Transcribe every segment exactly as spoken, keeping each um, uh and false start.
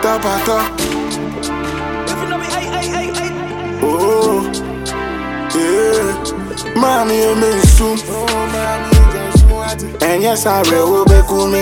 top at top. Oh, yeah. Mommy, you mean soon. And yes, I will be cool me.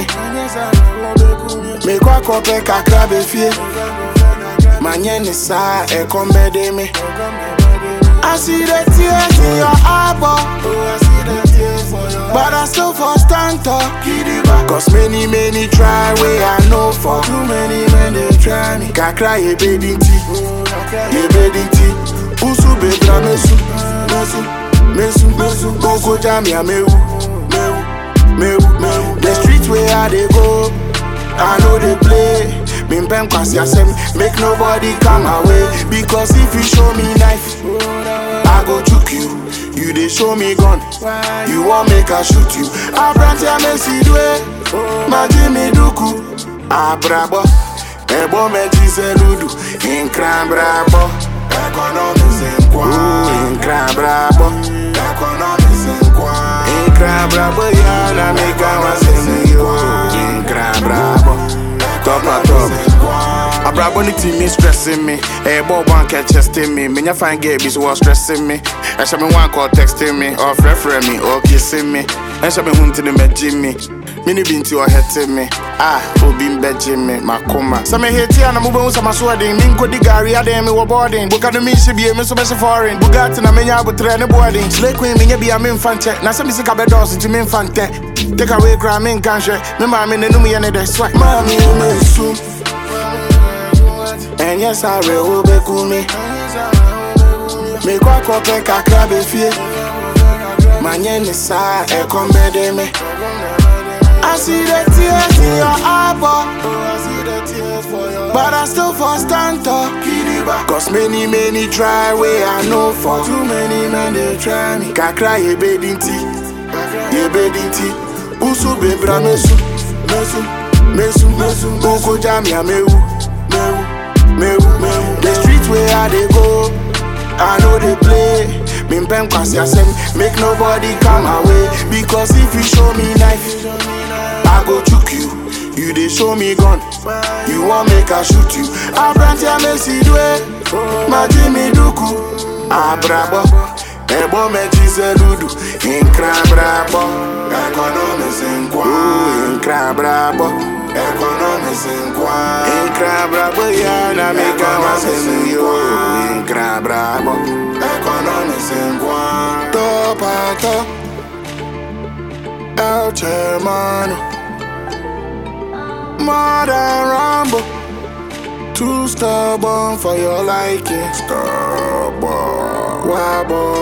Me kwa kope kakra be fie. Manye ni sa e kombede me. I see the tears in your eyeball, but I still for stand tall. Cause many, many try where I know for. Too many men they try me. Kakra ye bedin ti, ye bedin ti. Usu bedra mesu, mesu, mesu, mesu. Boko jam ya mewu, mewu, mewu, mewu. The streets where I they go, I know they play. Bim bam cause yasem, make nobody come away. Because if you show me knife, I go choke you. You they show me gun, you want make I shoot you. I brand ya me see dwe, ma Jimmy Duku. Ah brabo, ebo me jise ludu. In cram brabo, economics in kwa. In cram brabo, economics in kwa. In cram brabo ya na make I was in you. In cram brabo. Top my top. I brabo ni team is stressing me. Hey, boy, one catch chesting me. Me fine get bis was stressing me. I should be one call texting me or referring me or kissing me. I should be hunting me Jimmy. Mini binti or hitting me. Ah, who been begging me, my coma. Some hate here and I'm moving some sweating. Minko di Gary, I didn't me boarding. Book the mean she be a miss of foreign. Bugatti and I mean, I would train a boarding. Slay queen, me be a min fante. Now some sick of doors to min fante. Take away crime in country. Me mommy, the me and the swag. Mommy, you may soon. And yes, I will be cool me. Me kwa kope kakra be fie. Manye ni sa e kombede me. I see the tears in your eyeball, but I still for stand tall. Cause many, many try where I know for. Too many men they try me. Kakra ye bedin ti, ye bedin ti. Usu bebra mesu, mesu, mesu, mesu. Boko jam ya mewu, mewu, mewu, mewu. The streets where I they go, I know they play. Bim bam cause yasem, make nobody come away. Because if you show me knife, I go choke you. You they show me gun, you want make I shoot you. I brand ya me see dwe, ma Jimmy Duku. Ah brabo, ebo me jise ludu. In cram brabo, economics in kwa. In cram brabo, economics in kwa. In cram brabo ya na make I was in you. In cram brabo, economics in kwa. Top a top, El Hermano. More than Rambo, too stubborn for your liking. Stubborn, wobble.